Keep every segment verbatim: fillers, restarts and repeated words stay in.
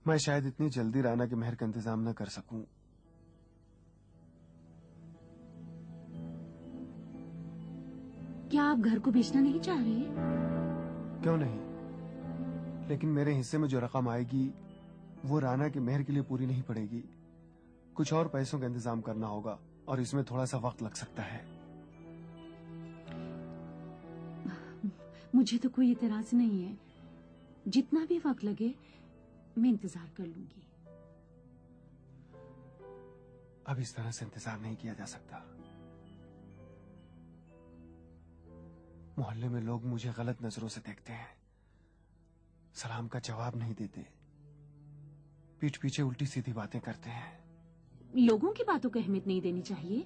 मैं शायद इतनी जल्दी राना के मेहर का इंतजाम न कर सकूं। क्या आप घर को बेचना नहीं चाह रहे? क्यों नहीं, लेकिन मेरे हिस्से में जो रकम आएगी वो राना के मेहर के लिए पूरी नहीं पड़ेगी। कुछ और पैसों का इंतजाम करना होगा और इसमें थोड़ा सा वक्त लग सकता है। मुझे तो कोई इतराज नहीं है, जितना भी वक्त लगे मैं इंतजार कर लूंगी। अब इस तरह से इंतजार नहीं किया जा सकता। मोहल्ले में लोग मुझे गलत नजरों से देखते हैं, सलाम का जवाब नहीं देते, पीठ पीछे उल्टी सीधी बातें करते हैं। लोगों की बातों को अहमियत नहीं देनी चाहिए।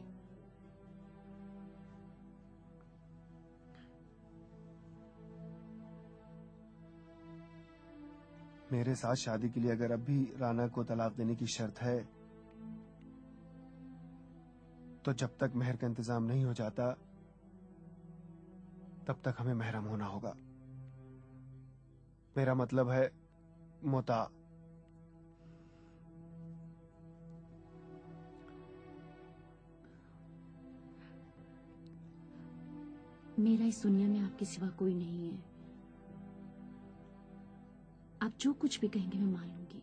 मेरे साथ शादी के लिए अगर अब भी राना को तलाक देने की शर्त है तो जब तक मेहर का इंतजाम नहीं हो जाता तब तक हमें महरम होना होगा। मेरा मतलब है मुता। मेरा इस दुनिया में आपके सिवा कोई नहीं है। आप जो कुछ भी कहेंगे मैं मान लूंगी,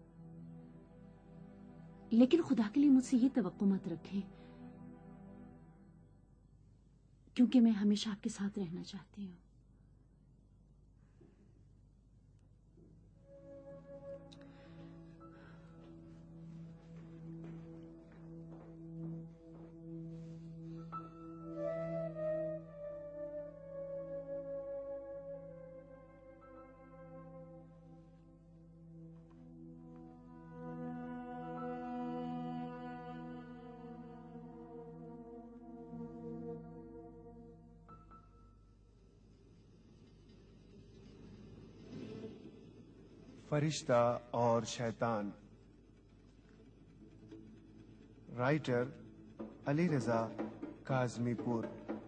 लेकिन खुदा के लिए मुझसे ये तवक्को मत रखें, क्योंकि मैं हमेशा आपके साथ रहना चाहती हूँ। फरिश्ता और शैतान। Writer Ali Reza Kazemipour.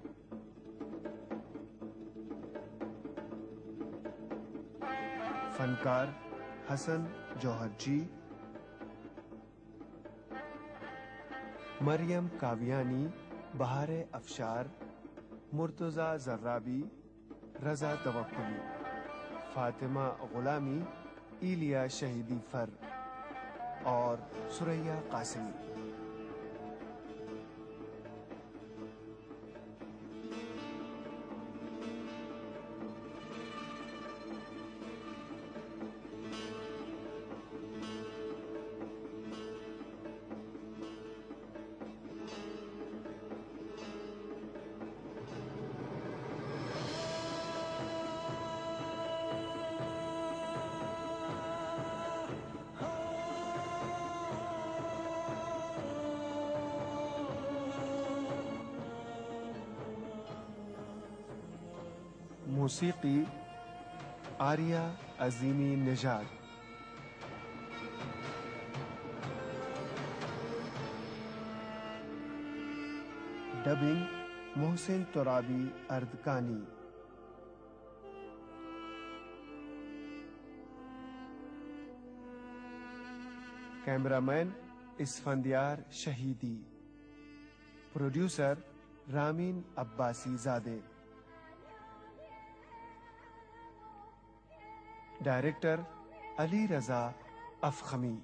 फनकार Hasan Joharchi. Mariam Kaviani, Bahare Afshar, Murtaza जर्राबी, रजा तवक्कुली, फातिमा गुलामी, इलिया शहीदी फर और सुरैया कासिमी। मौसीकी Arya Azimi Nejad. Dubbing Mohsen Torabi Ardakani. Cameraman Esfandiar Shahidi. Producer Ramin Abbasizadeh. Director Ali Reza Afkhami.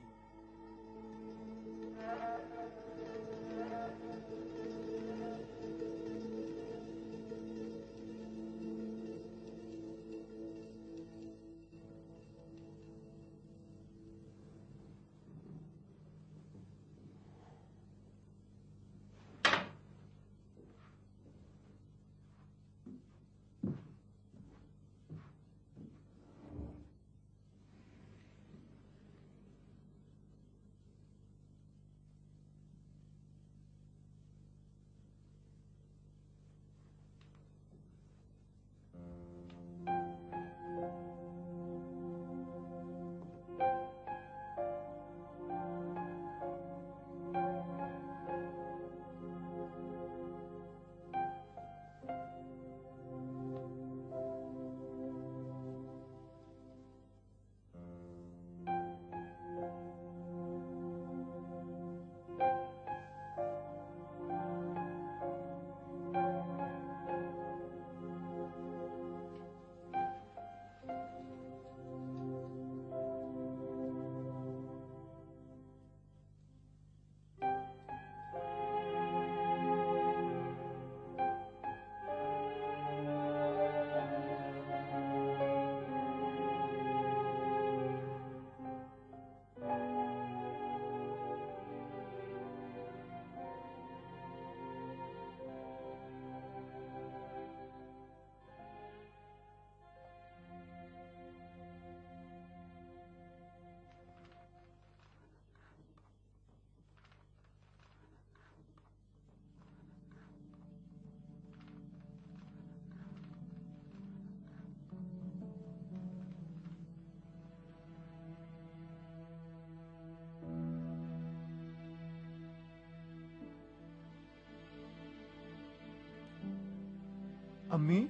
अम्मी,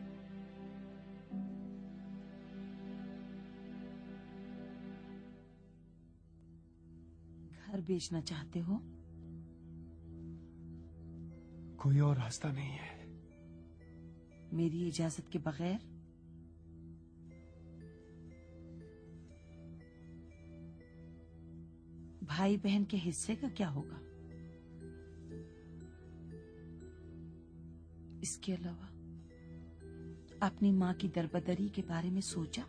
घर बेचना चाहते हो? कोई और रास्ता नहीं है। मेरी इजाजत के बगैर? भाई बहन के हिस्से का क्या होगा? इसके अलावा अपनी माँ की दरबदरी के बारे में सोचा?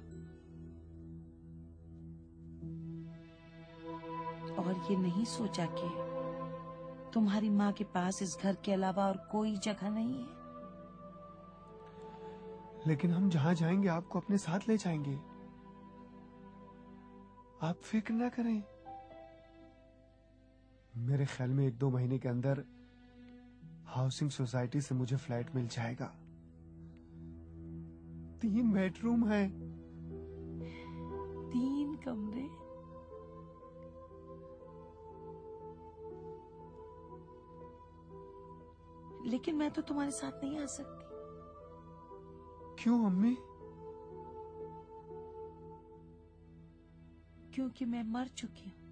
और ये नहीं सोचा कि तुम्हारी माँ के पास इस घर के अलावा और कोई जगह नहीं है? लेकिन हम जहां जाएंगे आपको अपने साथ ले जाएंगे। आप फिक्र ना करें। मेरे ख्याल में एक दो महीने के अंदर हाउसिंग सोसाइटी से मुझे फ्लैट मिल जाएगा। तीन बेडरूम है। तीन कमरे? लेकिन मैं तो तुम्हारे साथ नहीं आ सकती। क्यों अम्मी? क्योंकि मैं मर चुकी हूँ।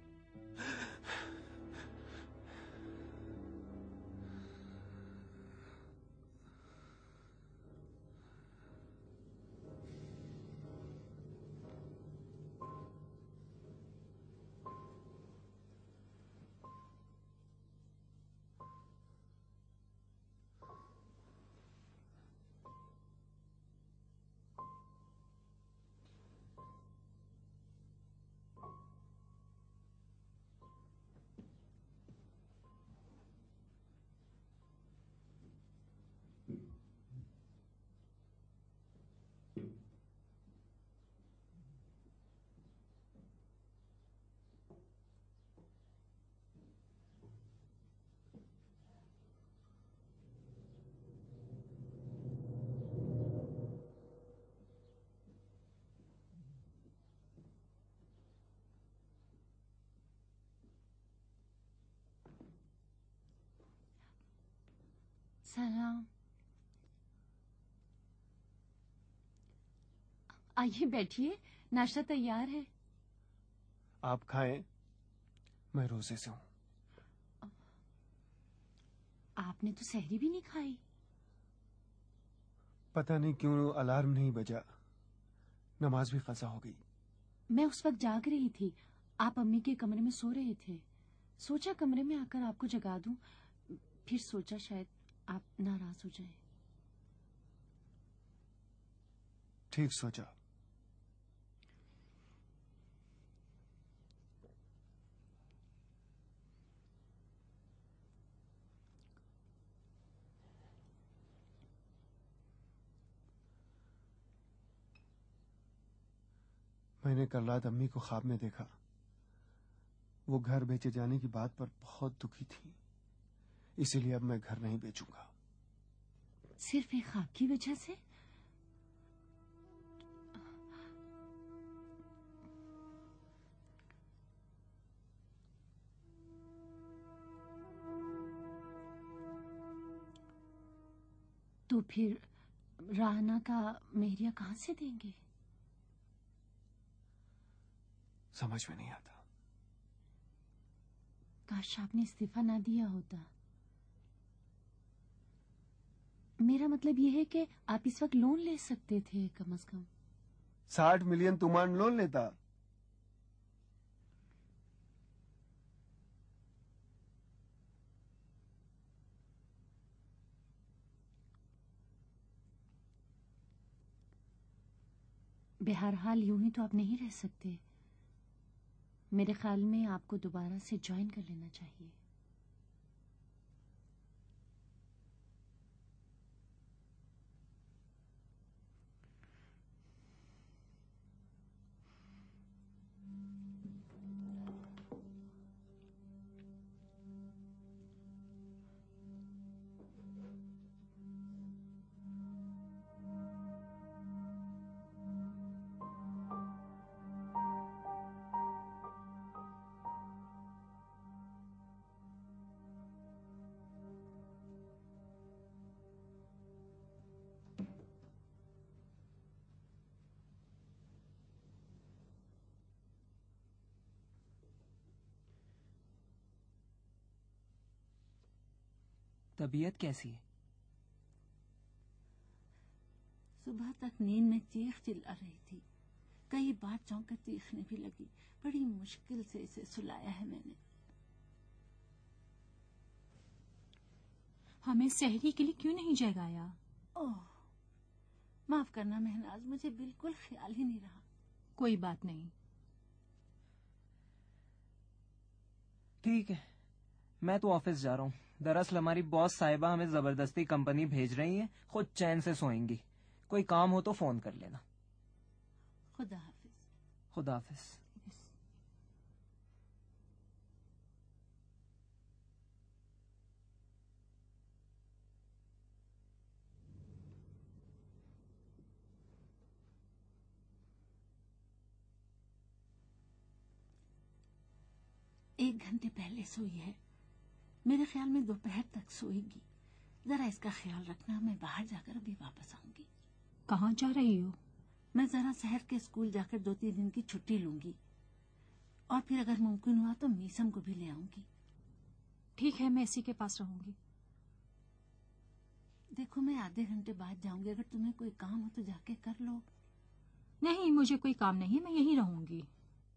सलाम। आइए बैठिए, नाश्ता तैयार है। आप खाएं, मैं रोजे से हूं। आपने तो सहरी भी नहीं खाई। पता नहीं क्यों अलार्म नहीं बजा, नमाज भी कज़ा हो गई। मैं उस वक्त जाग रही थी, आप अम्मी के कमरे में सो रहे थे। सोचा कमरे में आकर आपको जगा दूं, फिर सोचा शायद आप नाराज हो जाए। ठीक सोचा। मैंने कल रात अम्मी को ख्वाब में देखा। वो घर बेचे जाने की बात पर बहुत दुखी थी। इसीलिए अब मैं घर नहीं बेचूंगा। सिर्फ एक ख्वाब की वजह से? तो फिर राहना का मेहरिया कहां से देंगे? समझ में नहीं आता। काश आपने इस्तीफा ना दिया होता। मेरा मतलब यह है कि आप इस वक्त लोन ले सकते थे कम से कम। साठ मिलियन तुमान लोन लेता। बहरहाल यूं ही तो आप नहीं रह सकते। मेरे ख्याल में आपको दोबारा से ज्वाइन कर लेना चाहिए। तबीयत कैसी है? सुबह तक नींद में चीख चिल्ला रही थी। कई बार चौंकर चीखने भी लगी। बड़ी मुश्किल से इसे सुलाया है मैंने। हमें सहरी के लिए क्यों नहीं जगाया? ओह, माफ करना महनाज, मुझे बिल्कुल ख्याल ही नहीं रहा। कोई बात नहीं। ठीक है, मैं तो ऑफिस जा रहा हूँ। दरअसल हमारी बॉस साहिबा हमें जबरदस्ती कंपनी भेज रही है। खुद चैन से सोएंगी। कोई काम हो तो फोन कर लेना। खुदा हाफिज। खुदा हाफिज। एक घंटे पहले सोई है। मेरे ख्याल में दोपहर तक सोएगी। जरा इसका ख्याल रखना। मैं बाहर जाकर अभी वापस आऊंगी। कहाँ जा रही हो? मैं जरा शहर के स्कूल जाकर दो तीन दिन की छुट्टी लूंगी और फिर अगर मुमकिन हुआ तो मीसम को भी ले आऊंगी। ठीक है, मैं इसी के पास रहूंगी। देखो, मैं आधे घंटे बाद जाऊंगी। अगर तुम्हें कोई काम हो तो जाके कर लो। नहीं, मुझे कोई काम नहीं, मैं यहीं रहूंगी।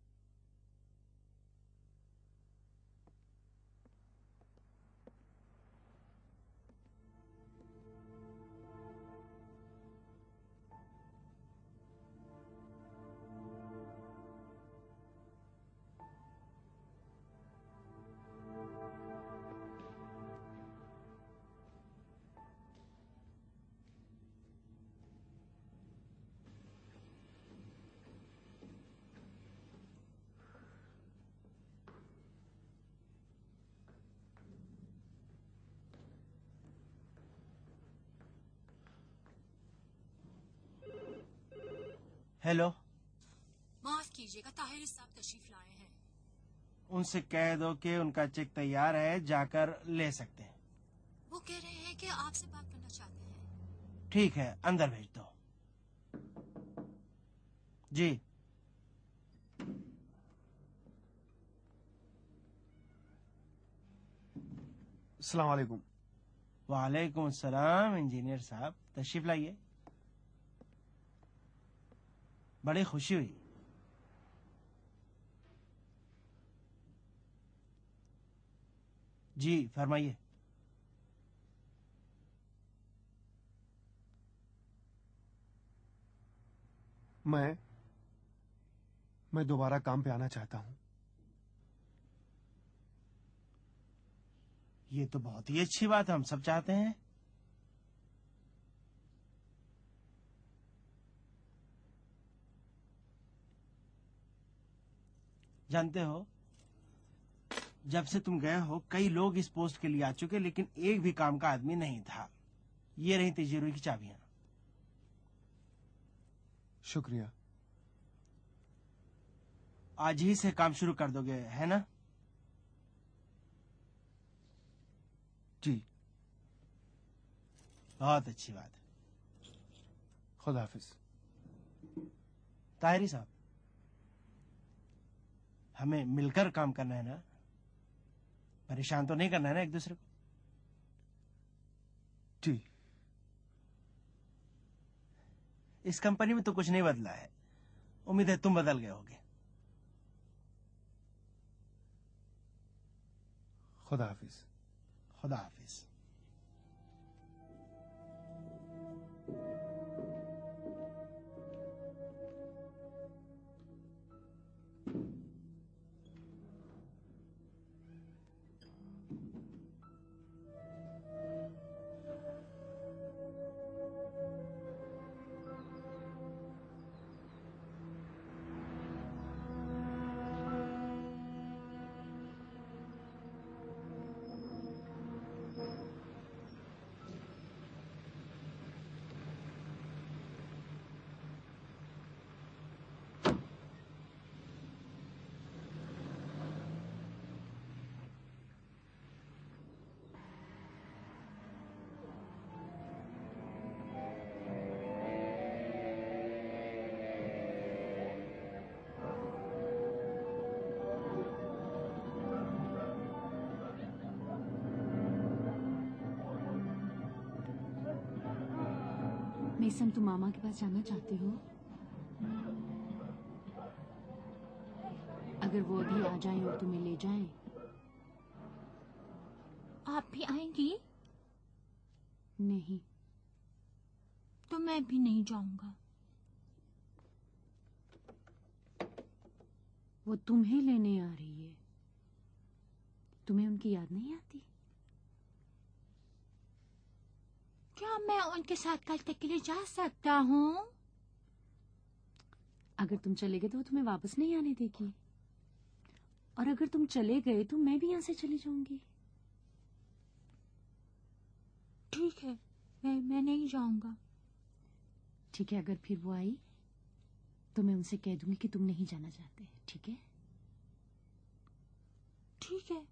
हेलो। माफ कीजिएगा, ताहिर साहब तशरीफ लाए हैं। उनसे कह दो कि उनका चेक तैयार है, जाकर ले सकते हैं। वो कह रहे हैं कि आपसे बात करना चाहते हैं। ठीक है, अंदर भेज दो। जी। अस्सलाम वालेकुम। वालेकुम सलाम। इंजीनियर साहब तशरीफ लाइए। बड़ी खुशी हुई। जी फरमाइए। मैं मैं दोबारा काम पे आना चाहता हूं। ये तो बहुत ही अच्छी बात है, हम सब चाहते हैं। जानते हो, जब से तुम गए हो कई लोग इस पोस्ट के लिए आ चुके, लेकिन एक भी काम का आदमी नहीं था। ये रही तिजोरी की चाबियां। शुक्रिया। आज ही से काम शुरू कर दोगे, है ना? जी। बहुत अच्छी बात है। खुदा हाफिज। ताहिरी साहब, हमें मिलकर काम करना है ना? परेशान तो नहीं करना है ना एक दूसरे को? जी। इस कंपनी में तो कुछ नहीं बदला है। उम्मीद है तुम बदल गए होगे। खुदा हाफिज। खुदा हाफिज। मेसम, तुम मामा के पास जाना चाहते हो? अगर वो अभी आ जाएं और तुम्हें ले जाएं। आप भी आएंगी? नहीं। तो मैं भी नहीं जाऊंगा। वो तुम्हें लेने आ रही है। तुम्हें उनकी याद नहीं आती? क्या मैं उनके साथ कल तक के लिए जा सकता हूँ? अगर तुम चले गए तो वो तुम्हें वापस नहीं आने देगी, और अगर तुम चले गए तो मैं भी यहाँ से चली जाऊंगी। ठीक है, मैं मैं नहीं जाऊंगा। ठीक है, अगर फिर वो आई तो मैं उनसे कह दूंगी कि तुम नहीं जाना चाहते। ठीक है? ठीक है।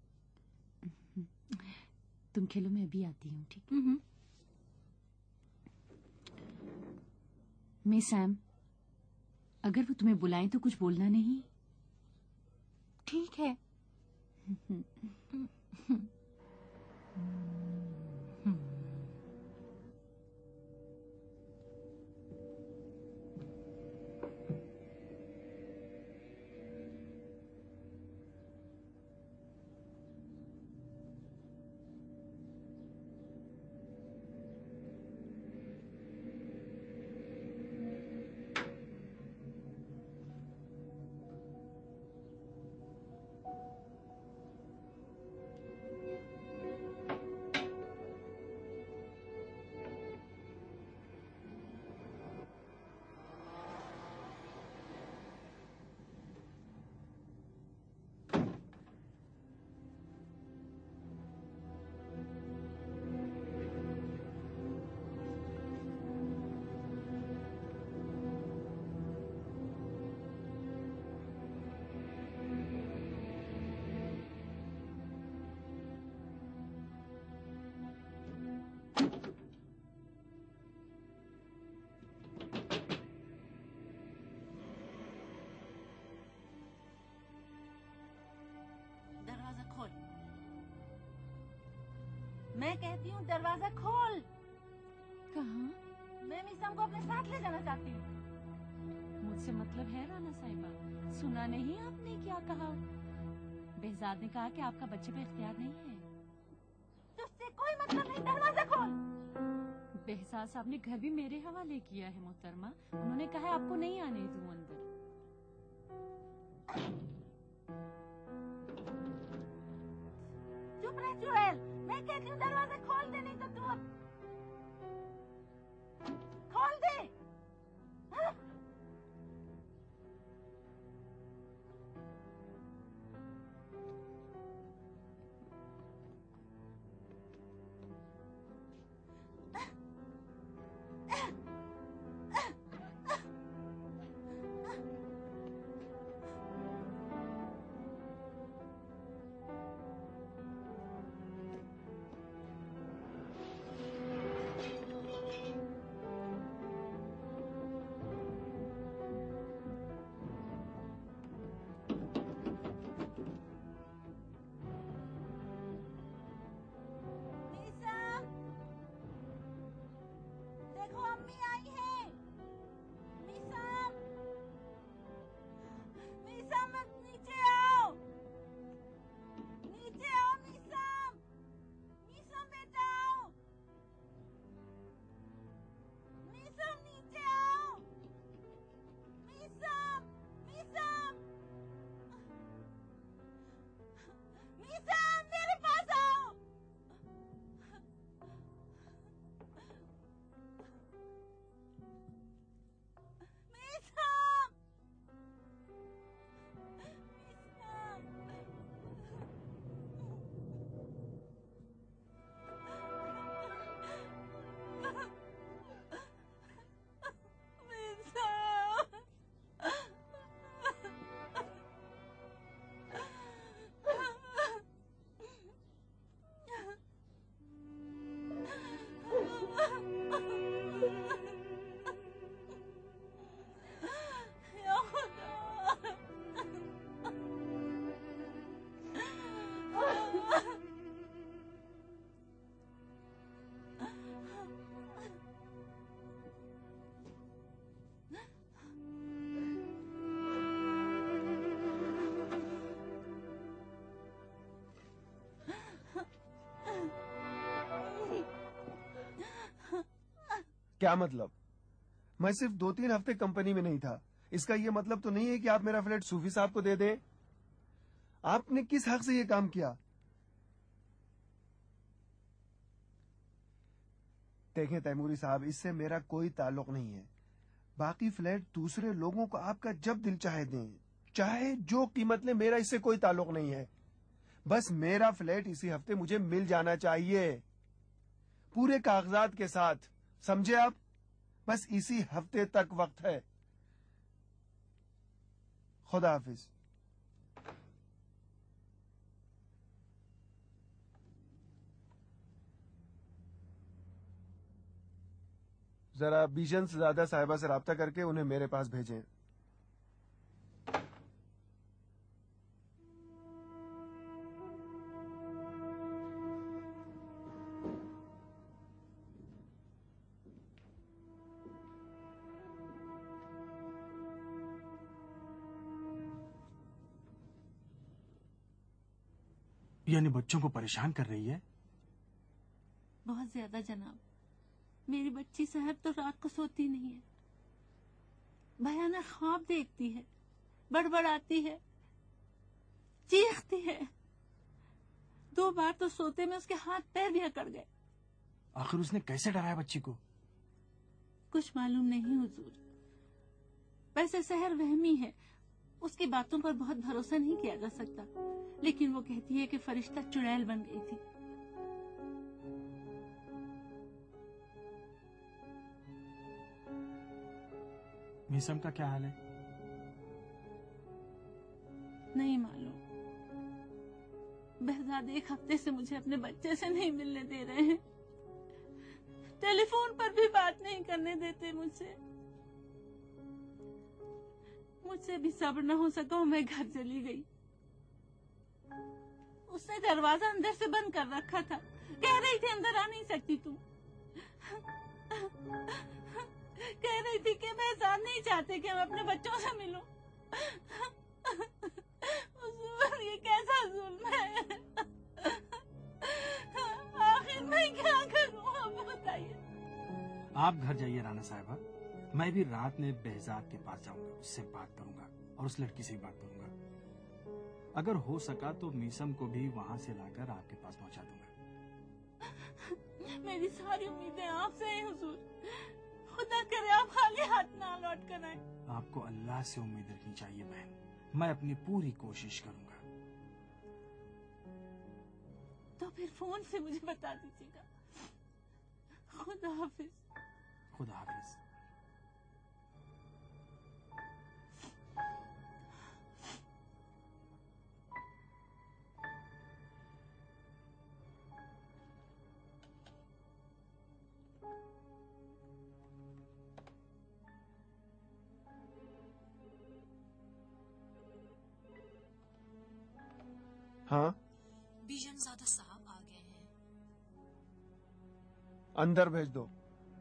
तुम खेलो, मैं अभी आती हूँ। ठीक है? हम्म। मैं सैम, अगर वो तुम्हें बुलाएं तो कुछ बोलना नहीं। ठीक है। दरवाजा खोल। मैं कहती हूँ दरवाजा खोल। कहाँ? मैं मिसम को अपने साथ ले जाना चाहती हूँ। मुझसे मतलब है राना साहिबा? सुना नहीं आपने क्या कहा? बेहजाद ने कहा कि आपका बच्चे पे इख्तियार नहीं है। तुझसे कोई मतलब नहीं, दरवाजा खोल। बेहजाद साहब ने घर भी मेरे हवाले किया है मोहतरमा। उन्होंने कहा है आपको नहीं आने दूं अंदर। चुप रह चुड़ैल, मैं कहती हूँ दरवाजा खोल दे, नहीं तो तू अब खोल दे। हाँ? क्या मतलब? मैं सिर्फ दो तीन हफ्ते कंपनी में नहीं था, इसका यह मतलब तो नहीं है कि आप मेरा फ्लैट सूफी साहब को दे दें। आपने किस हक से यह काम किया? देखें तैमूरी साहब, इससे मेरा कोई ताल्लुक नहीं है। बाकी फ्लैट दूसरे लोगों को आपका जब दिल चाहे दें, चाहे जो कीमत ले, मेरा इससे कोई ताल्लुक नहीं है। बस मेरा फ्लैट इसी हफ्ते मुझे मिल जाना चाहिए, पूरे कागजात के साथ, समझे आप? बस इसी हफ्ते तक वक्त है। खुदा हाफिज। जरा बीजन से ज्यादा साहिबा से राब्ता करके उन्हें मेरे पास भेजें। यानी बच्चों को परेशान कर रही है? बहुत ज्यादा जनाब। मेरी बच्ची सहर तो रात को सोती नहीं है, भयानक ख्वाब देखती है, बड़बड़ाती है, चीखती है। दो बार तो सोते में उसके हाथ पैर भी अकड़ गए। आखिर उसने कैसे डराया बच्ची को? कुछ मालूम नहीं हुजूर। वैसे सहर वहमी है, उसकी बातों पर बहुत भरोसा नहीं किया जा सकता, लेकिन वो कहती है कि फरिश्ता चुड़ैल बन गई थी। मीसम का क्या हाल है? नहीं मालूम। बहजाद एक हफ्ते से मुझे अपने बच्चे से नहीं मिलने दे रहे हैं, टेलीफोन पर भी बात नहीं करने देते मुझसे। मुझसे भी सब्र न हो सका, मैं घर चली गई। उसने दरवाजा अंदर से बंद कर रखा था, कह रही थी अंदर आ नहीं सकती तुम। कह रही थी कि मैं साथ नहीं चाहते कि मैं अपने बच्चों से मिलूं। ये कैसा जुल्म है? आखिर मैं क्या करूं, आप बताइए। आप घर जाइए राना साहिबा, मैं भी रात में बेहजाद के पास जाऊंगा, उससे बात करूंगा और उस लड़की से बात करूंगा। अगर हो सका तो मीसम को भी वहां से लाकर आपके पास पहुंचा दूंगा। मेरी सारी उम्मीदें आपसे हैं हुजूर। खुदा करे आप खाली हाथ ना लौट कर आए। आपको अल्लाह से उम्मीद रखनी चाहिए बहन, मैं अपनी पूरी कोशिश करूंगा। तो फिर फोन से मुझे बता दीजिएगा। खुदा हाफिज। खुदा हाफिज। हाँ, बीजनज़ादा साहब आ गए हैं। अंदर भेज दो।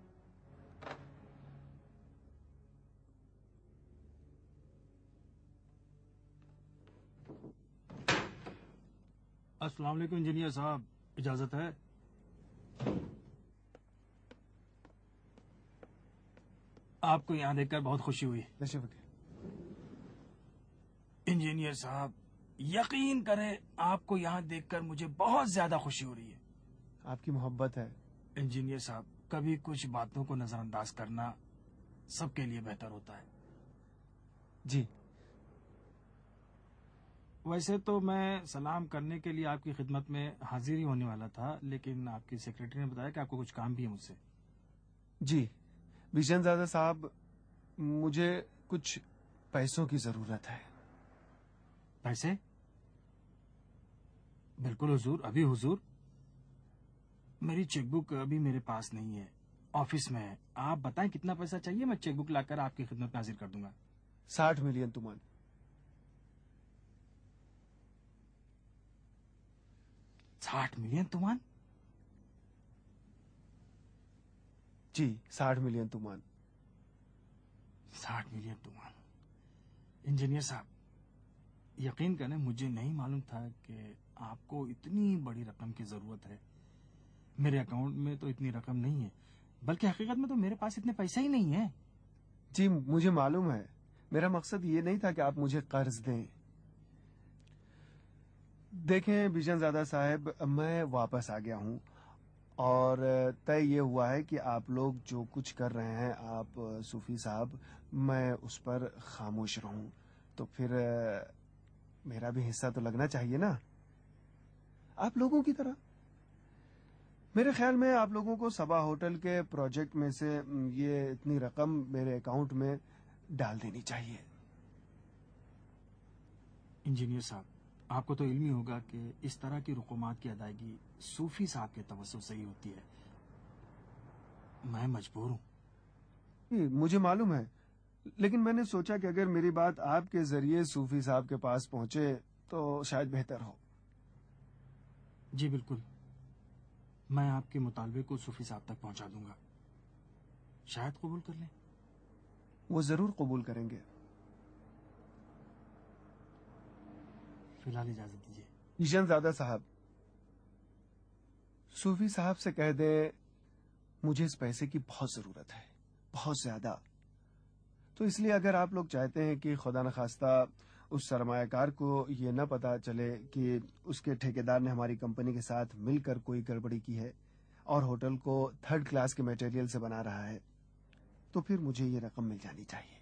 अस्सलाम वालेकुम इंजीनियर साहब, इजाजत है? आपको यहाँ देखकर बहुत खुशी हुई। इंजीनियर साहब, यकीन करें आपको यहाँ देखकर मुझे बहुत ज्यादा खुशी हो रही है। आपकी मोहब्बत है। इंजीनियर साहब, कभी कुछ बातों को नजरअंदाज करना सबके लिए बेहतर होता है। जी। वैसे तो मैं सलाम करने के लिए आपकी खिदमत में हाजिर ही होने वाला था, लेकिन आपकी सेक्रेटरी ने बताया कि आपको कुछ काम भी है मुझसे। जी बिशनज़ादा साहब, मुझे कुछ पैसों की जरूरत है। पैसे? बिल्कुल हुजूर, अभी हुजूर। मेरी चेकबुक अभी मेरे पास नहीं है, ऑफिस में है। आप बताएं कितना पैसा चाहिए, मैं चेकबुक लाकर आपकी खिदमत में हाजिर कर दूंगा। साठ मिलियन तुमान। साठ मिलियन तुमान? जी, साठ मिलियन तुमान। साठ मिलियन तुमान। इंजीनियर साहब, यकीन करें मुझे नहीं मालूम था कि आपको इतनी बड़ी रकम की जरूरत है। मेरे अकाउंट में तो इतनी रकम नहीं है, बल्कि हकीकत में तो मेरे पास इतने पैसे ही नहीं है। जी मुझे मालूम है, मेरा मकसद ये नहीं था कि आप मुझे कर्ज दें। देखें बीजनज़ादा साहब, मैं वापस आ गया हूँ और तय ये हुआ है कि आप लोग जो कुछ कर रहे हैं आप सूफी साहब, मैं उस पर खामोश रहूं, तो फिर मेरा भी हिस्सा तो लगना चाहिए ना, आप लोगों की तरह। मेरे ख्याल में आप लोगों को सबा होटल के प्रोजेक्ट में से ये इतनी रकम मेरे अकाउंट में डाल देनी चाहिए। इंजीनियर साहब, आपको तो इल्म ही होगा कि इस तरह की रुकुमात की अदायगी सूफी साहब के तवज्जुह से ही होती है। मैं मजबूर हूँ। मुझे मालूम है, लेकिन मैंने सोचा कि अगर मेरी बात आपके जरिए सूफी साहब के पास पहुंचे तो शायद बेहतर हो। जी बिल्कुल, मैं आपके मुतालबे को सूफी साहब तक पहुंचा दूंगा, शायद कबूल कर लें। वो जरूर कबूल करेंगे। फिलहाल इजाजत दीजिए। बीजनज़ादा साहब, सूफी साहब से कह दे मुझे इस पैसे की बहुत जरूरत है, बहुत ज्यादा। तो इसलिए अगर आप लोग चाहते हैं कि खुदा न खास्ता उस सरमायाकार को ये न पता चले कि उसके ठेकेदार ने हमारी कंपनी के साथ मिलकर कोई गड़बड़ी की है और होटल को थर्ड क्लास के मटेरियल से बना रहा है, तो फिर मुझे ये रकम मिल जानी चाहिए।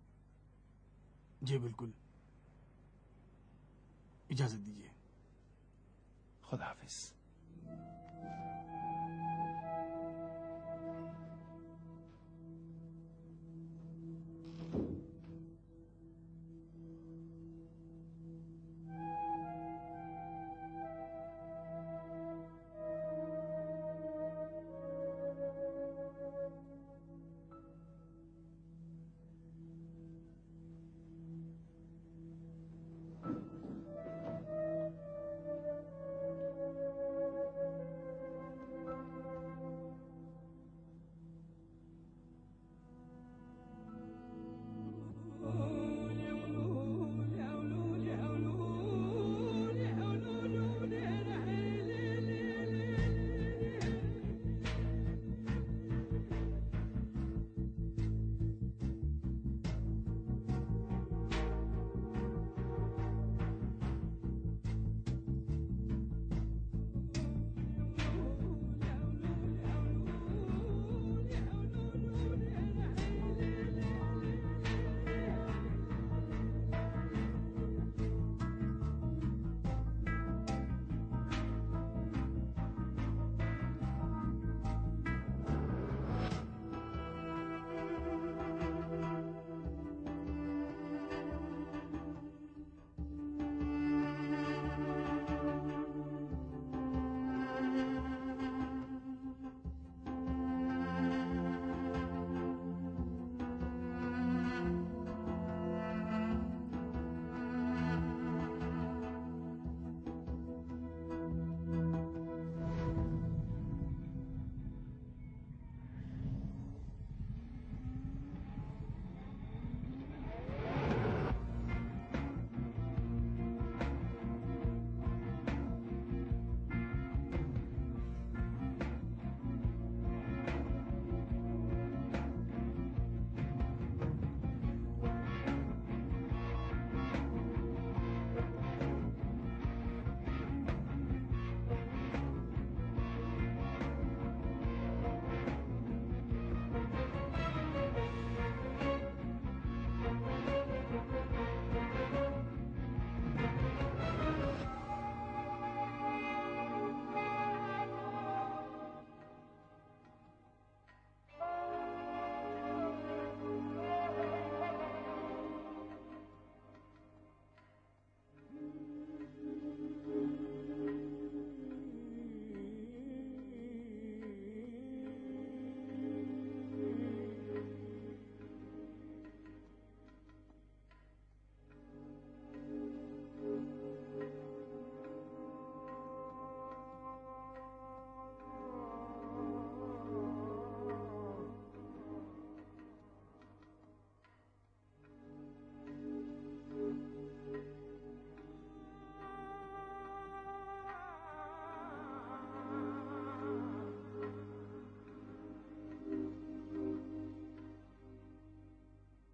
जी बिल्कुल, इजाजत दीजिए। खुदा हाफिज।